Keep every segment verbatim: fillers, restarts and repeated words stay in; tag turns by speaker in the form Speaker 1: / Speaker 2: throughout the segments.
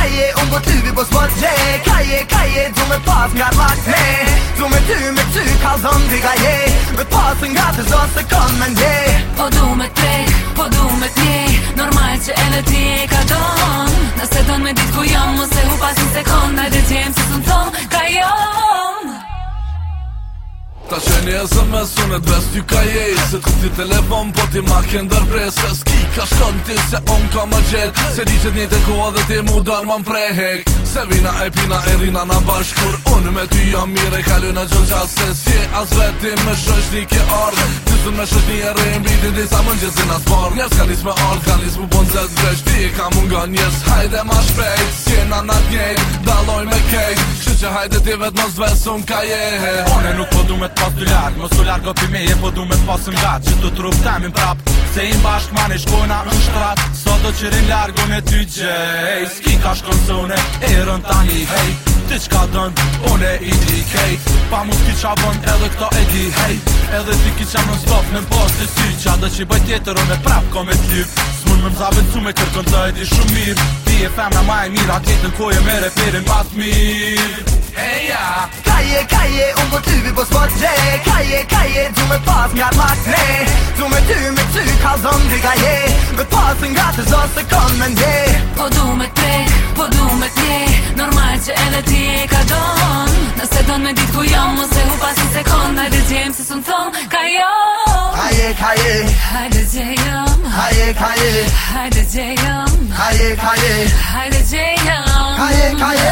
Speaker 1: kaje, unë po ty vi po s'po t'gje Kaje, kaje, du me pas nga t'lakne Du me ty me ty kalzon t'i kaje Me pas nga të zot se kon me ndje
Speaker 2: Po du me t'prek, po du me t'nje Normal që edhe ti e ka don Nëse don me dit ku jam Mose hu pas një sekund Najde t'jem se s'un thon ka jom
Speaker 3: Ta qeni e zë me sunet ves ty ka jej Se t'kuti telefon po ti ma ke ndërpres Se s'ki ka shkon ti se on ka ma gjel Se di që t'njejt e koha dhe ti mu dar ma m'prehek Se vina e pina e rina na bashkur Unë me ty jam mire kalu në gjën qatë Se s'je as veti me shoqni ke ardhe Tysun me shoqni e rejnë bitin disa mëngjesin as bar Njerës ka nis me ardh, ka nis mu bon zet vresh Ti ka mun nga njerës, hajde ma shpejt S'jena na t'njejt, daloj me kejt Kështu që hajde ti vet mos vesun ka jehe
Speaker 4: One nuk po du me t'pas t'u larg Mos t'u largo pi meje po du me t'pas m'gat Që t'u trup temin prap Se im bashk ma ne shkojna në shtrat Sot do qërin largo me ty gjej S'ki ka shkon se une e rën tani hej Ti qka dën, une i di kejt Pa mu s'ki qa bën edhe këto e di hej Edhe ti ki qa non stop me m'pas të ty Qa do që i bëj tjetër une prap ko me t'lyp S'mun me m'zavencu me kërkon të e di shumë mirë Ti e femna ma e mirë Aketën koje me reperin pas mirë Hey ja
Speaker 1: Kaje, kaje, unë po ty vi po s'po t'gje Kaje, kaje, du me pas nga t'lakne Du me ty me ty kalzon t'i kaje Me pas nga të zot se kon me ndje
Speaker 2: Po du me t'prek, po du me t'nje Normal që edhe ti e ka don Nëse don me dit ku jam Mose hu pas një sekund Najde t'jem se s'un thon ka jom
Speaker 1: Kaje, kaje,
Speaker 2: Hajde t'jem
Speaker 1: kaje, kaje
Speaker 2: Hajde t'jem
Speaker 1: Kaje, kaje,
Speaker 2: Hajde t'jem
Speaker 1: kaje, kaje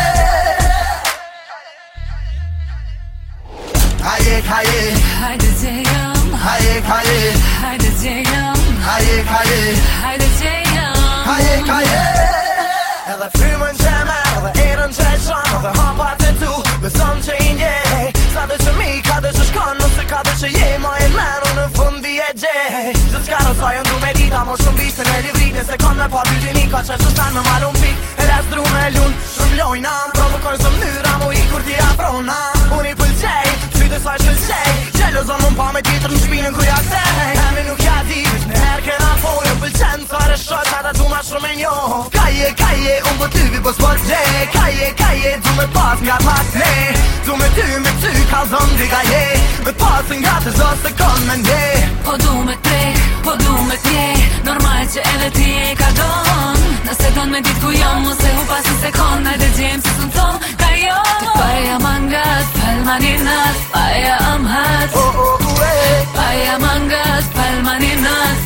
Speaker 1: Kaje, kaje,
Speaker 2: Hajde t'jem
Speaker 1: kaje, kaje
Speaker 2: Hajde t'jem
Speaker 1: Kaje, kaje,
Speaker 2: Hajde t'jem
Speaker 1: kaje, kaje Edhe frymën që me, edhe erën që e shon Edhe hapat e tu, beson që i nje Sa dhe që mi, ka dhe që shkon Nëse ka dhe që je, ma e meru në fundi e gjej Gjithë qka rësajën du me dita Mo shumë bishtë në livrit Nëse kon me pa bydini Ka që që stan me malum pik E les dru me lun Shumë lojna Provokojnë së mnyra Mu i kur ti afrona Unë i pëlqej Qyte saj shkëllqej Gjelozon mun pa me tjetër në shpinën ku ja kthej Emi nuk ja di Vish në her kena folë Pëlqen sare shot Ata du ma shumë e njo Kaje, kaje Unë po ty vi po s'po t'gje Kaje, kaje Du me pas nga t'lakne Du me ty me ty kalzon t'i kaje Me pas nga të zot se kon me ndje
Speaker 2: Po du me t'prek, po du me t'nje Normal që edhe ti e ka don Nëse don me dit ku jam Mose hu pas një sekund Najde t'jem se s'un thon ka jom Ti paja mangat, palmaninat Paja amhat
Speaker 1: Oh, oh, oh, eh
Speaker 2: Paja mangat, palmaninat